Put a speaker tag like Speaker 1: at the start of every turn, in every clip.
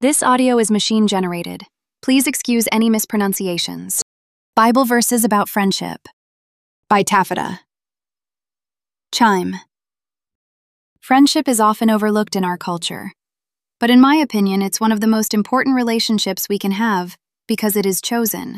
Speaker 1: This audio is machine-generated. Please excuse any mispronunciations. Bible verses about friendship. By Taffeta. Chime. Friendship is often overlooked in our culture. But in my opinion, it's one of the most important relationships we can have because it is chosen.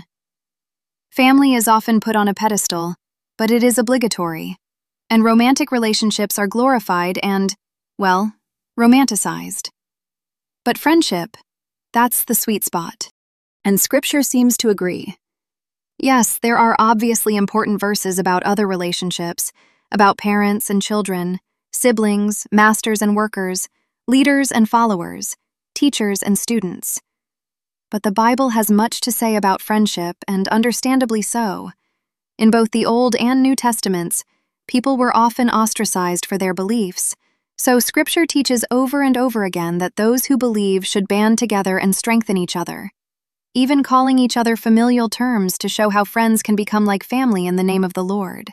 Speaker 1: Family is often put on a pedestal, but it is obligatory. And romantic relationships are glorified and, well, romanticized. But friendship, that's the sweet spot. And Scripture seems to agree. Yes, there are obviously important verses about other relationships, about parents and children, siblings, masters and workers, leaders and followers, teachers and students. But the Bible has much to say about friendship, and understandably so. In both the Old and New Testaments, people were often ostracized for their beliefs, so Scripture teaches over and over again that those who believe should band together and strengthen each other, even calling each other familial terms to show how friends can become like family in the name of the Lord.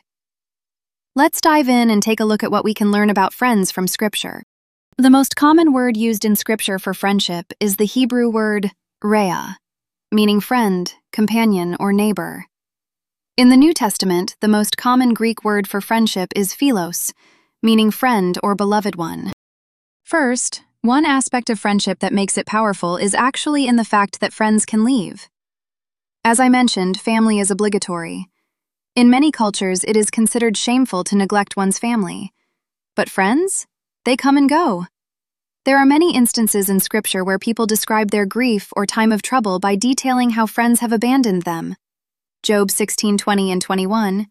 Speaker 1: Let's dive in and take a look at what we can learn about friends from Scripture. The most common word used in Scripture for friendship is the Hebrew word rhea, meaning friend, companion, or neighbor. In the New Testament, the most common Greek word for friendship is philos, meaning friend or beloved one. First, one aspect of friendship that makes it powerful is actually in the fact that friends can leave. As I mentioned, family is obligatory. In many cultures, it is considered shameful to neglect one's family. But friends? They come and go. There are many instances in Scripture where people describe their grief or time of trouble by detailing how friends have abandoned them. Job 16:20 and 21,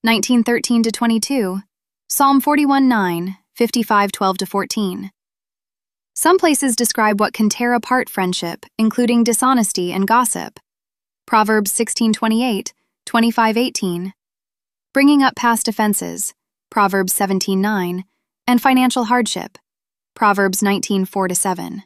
Speaker 1: 19:13-22, Psalm 41:9, 55:12-14. Some places describe what can tear apart friendship, including dishonesty and gossip. Proverbs 16:28, 25:18. Bringing up past offenses, Proverbs 17:9, and financial hardship, Proverbs 19:4-7.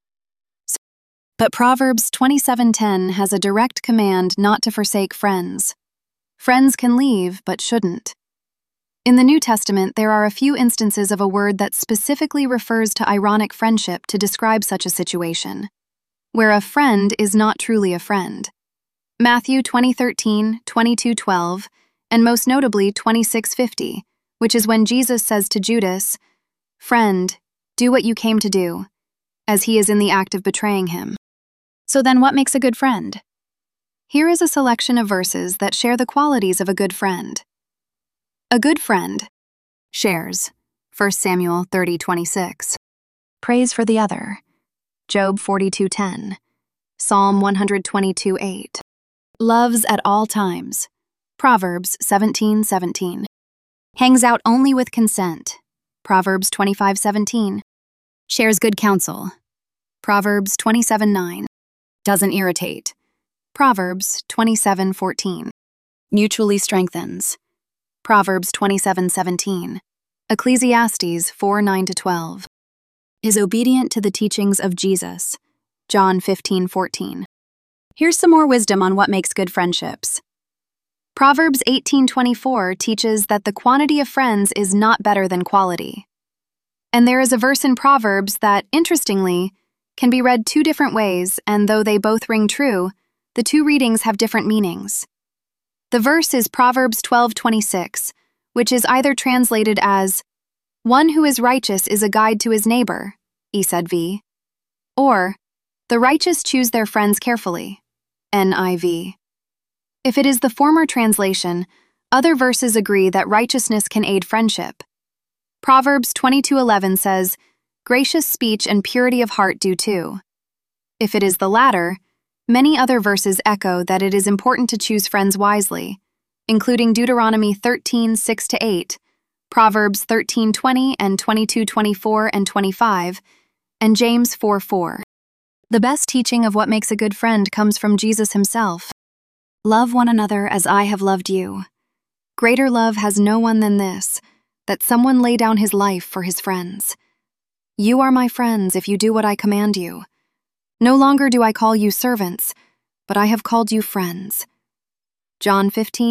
Speaker 1: But Proverbs 27:10 has a direct command not to forsake friends. Friends can leave, but shouldn't. In the New Testament, there are a few instances of a word that specifically refers to ironic friendship to describe such a situation, where a friend is not truly a friend. Matthew 20:13, 22:12, and most notably 26:50, which is when Jesus says to Judas, "Friend, do what you came to do," as he is in the act of betraying him. So then what makes a good friend? Here is a selection of verses that share the qualities of a good friend. A good friend shares 1 Samuel 30:26. Prays for the other, Job 42:10, Psalm 122:8. Loves at all times, Proverbs 17:17. Hangs out only with consent, Proverbs 25:17. Shares good counsel, Proverbs 27:9. Doesn't irritate, Proverbs 27:14. Mutually strengthens, Proverbs 27:17. Ecclesiastes 4:9-12. Is obedient to the teachings of Jesus, John 15:14. Here's some more wisdom on what makes good friendships. Proverbs 18:24 teaches that the quantity of friends is not better than quality. And there is a verse in Proverbs that, interestingly, can be read two different ways, and though they both ring true, the two readings have different meanings. The verse is Proverbs 12:26, which is either translated as, "One who is righteous is a guide to his neighbor," ESV, or, "The righteous choose their friends carefully," NIV. If it is the former translation, other verses agree that righteousness can aid friendship. Proverbs 22:11 says, "Gracious speech and purity of heart do too." If it is the latter, many other verses echo that it is important to choose friends wisely, including Deuteronomy 13:6-8, Proverbs 13:20 and 22:24 and 25, and James 4:4. The best teaching of what makes a good friend comes from Jesus himself. "Love one another as I have loved you. Greater love has no one than this, that someone lay down his life for his friends. You are my friends if you do what I command you. No longer do I call you servants, but I have called you friends." John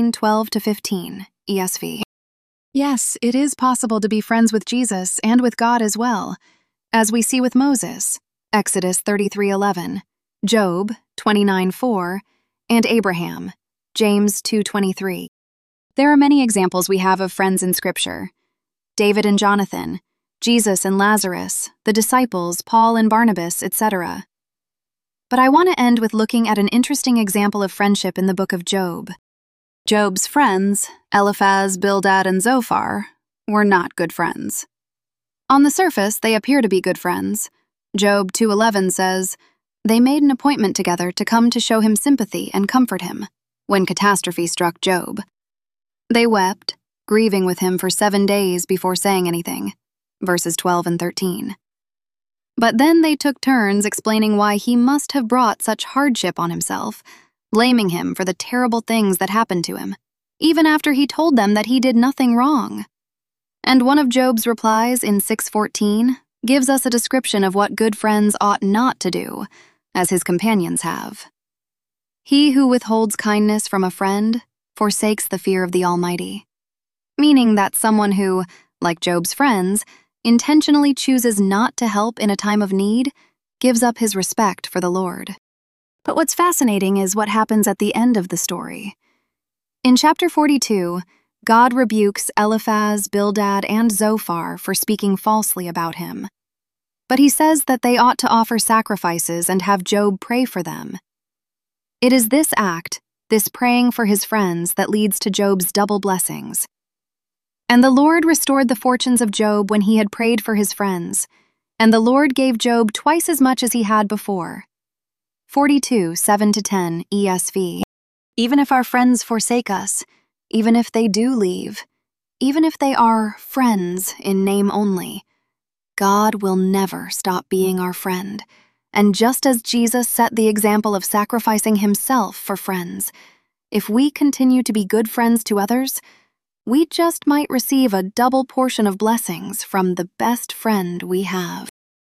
Speaker 1: 15:12-15, ESV. Yes, it is possible to be friends with Jesus and with God as well, as we see with Moses, Exodus 33:11, Job 29:4, and Abraham, James 2:23. There are many examples we have of friends in Scripture. David and Jonathan, Jesus and Lazarus, the disciples, Paul and Barnabas, etc. But I want to end with looking at an interesting example of friendship in the book of Job. Job's friends, Eliphaz, Bildad, and Zophar, were not good friends. On the surface, they appear to be good friends. Job 2:11 says, "They made an appointment together to come to show him sympathy and comfort him when catastrophe struck Job. They wept, grieving with him for 7 days before saying anything," verses 12 and 13. But then they took turns explaining why he must have brought such hardship on himself, blaming him for the terrible things that happened to him, even after he told them that he did nothing wrong. And one of Job's replies in 6:14 gives us a description of what good friends ought not to do, as his companions have. "He who withholds kindness from a friend forsakes the fear of the Almighty," meaning that someone who, like Job's friends, intentionally chooses not to help in a time of need gives up his respect for the Lord. But what's fascinating is what happens at the end of the story. In chapter 42, God rebukes Eliphaz, Bildad, and Zophar for speaking falsely about him. But he says that they ought to offer sacrifices and have Job pray for them. It is this act, this praying for his friends, that leads to Job's double blessings. "And the Lord restored the fortunes of Job when he had prayed for his friends, and the Lord gave Job twice as much as he had before." 42:7-10 ESV. Even if our friends forsake us, even if they do leave, even if they are friends in name only, God will never stop being our friend. And just as Jesus set the example of sacrificing himself for friends, if we continue to be good friends to others, we just might receive a double portion of blessings from the best friend we have.